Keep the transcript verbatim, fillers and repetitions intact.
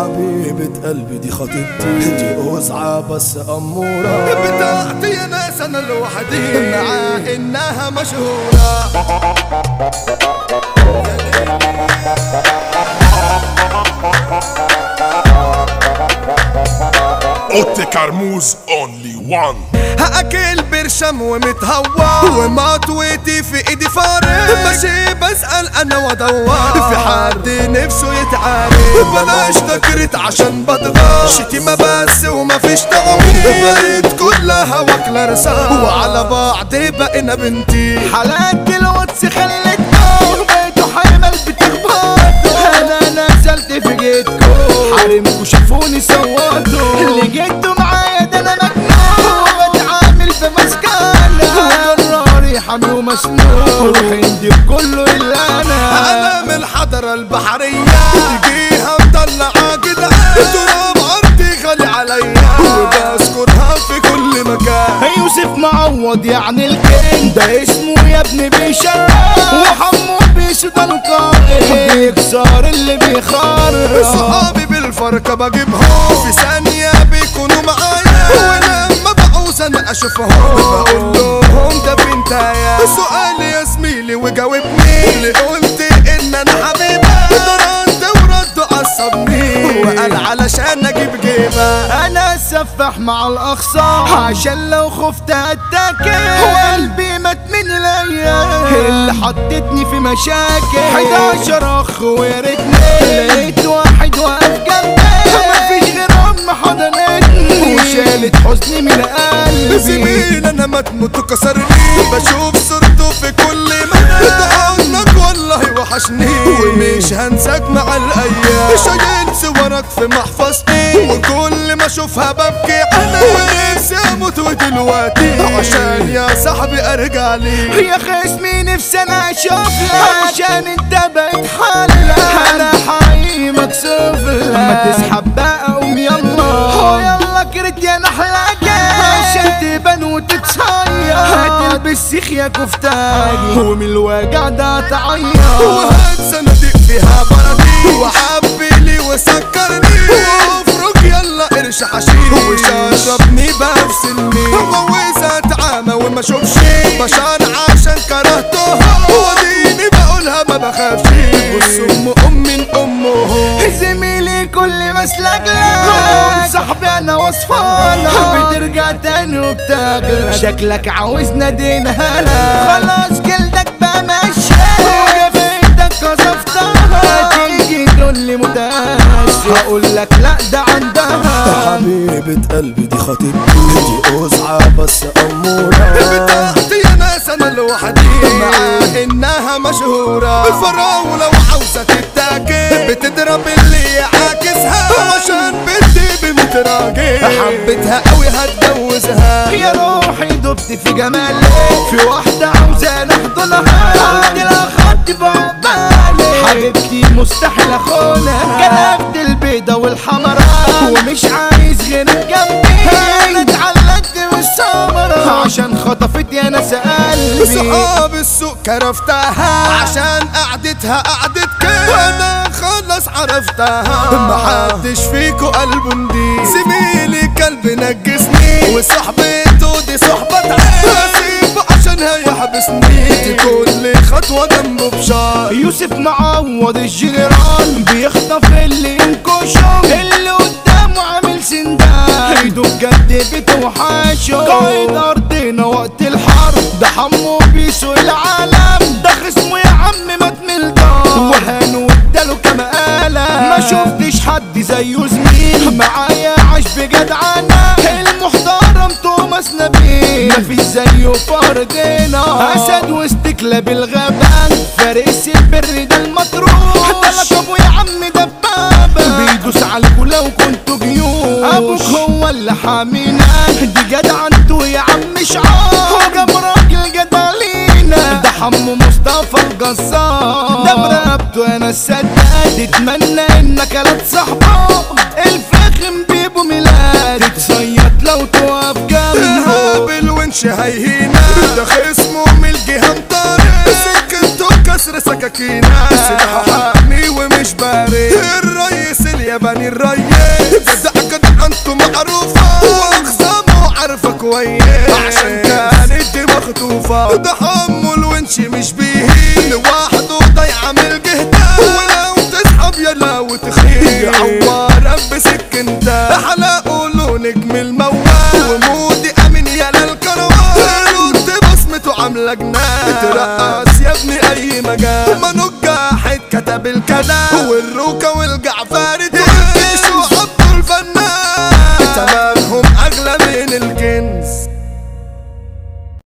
حبيبة قلبي دي خطيبتي، دي قزعة بس أمورة بتاعتي يا ناس أنا لوحدي مع إنها مشهورة. اوتي كرموز اونلي وان. هاكل برشم ومتهوى ومطوتي في ايدي فارغ، ماشي بسأل انا وادور في حد نفسه يتعارك. بلاش تكرت عشان بضغط شتيمة بس ومفيش تعويض، بقيت كلها واكلة رصاص وعلى بعض بقينا بنتي. حالات الواتس خلتكم بقيتوا حمل بتخبطوا، انا نزلت في جيتكم حارمكوا شافوني صوتوا، اللي جيتوا معايا ده انا مجنون بتعامل في مسكنة جراري حامي ومسنون هندي بكله الا انا. انا من الحضرة البحرية تجيها مطلعة كده تراب ارضي غالي عليا وبذكرها في كل مكان. يوسف معوض يعني الكينج ده اسمه يا ابني بيشرف، وحمو بيسو ده القائد بيكسر اللي بيخرب. صحابي بالفرقة بجيبهم في ثانية بيكونوا معايا، ولما بعوز انا اشوفهم بقول لهم ده بنتايا. سؤالي يا زميلي وجاوبني اللي قلت ان انا حبيبة، ده رد ورد عصبني وقال علشان اجيب جيبة. انا السفاح مع الاخصام عشان لو خفت اتاكل، وقلبي مات من الايام اللي حطتني في مشاكل. حداشر اخ ويا ريتني لقيت واحد واقف جنبي، مفيش غير ام حضنتني وشالت حزني من قلبي. زميل انا ما تموت كسرني، بشوف صورته في كل مكان، ده عنك والله وحشني ومش هنساك مع الايام. شايل صورك في محفظتي وكل ما اشوفها ببكي انا، ونفسي اموت ودلوقتي عشان يا صاحبي ارجع لي. يا خصمي نفسي انا اشوفك عشان انت بقيت حلة، انا حقيقي مكسوف لك. ما تسحب بقى قوم يلا يلا كرت يا نحلك عشان تبان وتتصير، هتلبس سيخ يا كفتاجي ومن الوجع ده تعيط. وهات صناديق فيها بردي وحبلي وسكرني وافرك يلا قرش حشيش وشربني بفسلني، وجوزها اتعامى وما اشوفش بشر عشان كرهته، وديني بقولها ما بخافش بص ام ام من امه. زميلي كل مسلك لك صاحبي انا وصفانة بترجع تاني وبتاكل، شكلك عاوز نادينا هلا خلاص جلدك بقى ماشي وجبتك قصفتها، تيجي تقول لي متاسف هقول لك لا ده عندها. حبيبة قلبي دي خطيبتي، دي قزعة بس أمورة بتاعتي يا ناس أنا لوحدي مع إنها مشهورة. الفراولة وعاوزة تتاكل بتضرب اللي يعاكسها عشان بنتي بنت راجل حبيتها قوي هتجوزها. يا روحي دبت في جمالك في واحدة عاوزة نحضنها، قلت لها خدت بعبالي حبيبتي مستحيل اخونها، جلبت البيضة والحمراء ومش عايز غيرك جنبي، انا اتعلقت بالسمرة عشان خطفت يا ناس قلبي. صحاب السوق كرفتها عشان قعدتها قعدت كده، وانا خلاص عرفتها محدش فيكو قلبه نضيف. زميلي كلب نجسني وصحبته دي صحبة عين عشان هيحبسني، كل خطوة جنبه بشار. يوسف معوض الجنرال بيخطف اللي ينكشه، اللي قدامه عامل سندان ايده بجد بتوحشه، قايد ارضنا وقت الحرب ده حمو بيسو العالم، ده خصمه يا عم مات من الدار وهانه واداله كما قلم. ما شفتش حد زيه زميل معايا عاش بجدعنة، المحترم توماس نبيل مفيش زيه فرجنا، اسد وسط كلاب الغابان فارس البر ده المطروح، ده لقبه يا عم دبابة بيدوس عليكوا لو كنتوا جيوش، ابوك هو اللي حامينا دي جدعنته يا عم شعار، جاب راجل جدع لينا ده حمو مصطفى الجزار، ده برقبته انا السداد اتمنى انك لا تصاحبه، الفخم بيبو ميلاد تصيط لو تقف جنبه، هابل ونش هيهينا ده خصمه من الجهة مطارق، سكنته كسر سكاكينا سلاحه حامي ومش بارد، الريس الياباني هاني الريس جدع جدع انتو معروفة واخصامه عارفة كويس عشان كانت دي مخطوفة ده حمل ونشي مش بيهين لوحده ضيعة من الجهتان ولو تسحب يلا وتخيل يعورك بسكنتك حلقه له نجم الموال ومودي امين يلا الكروان رد بصمته عاملة جنان بترقص يا ابني اي مجال ما نجاحت كتب الكلام والروكة والجع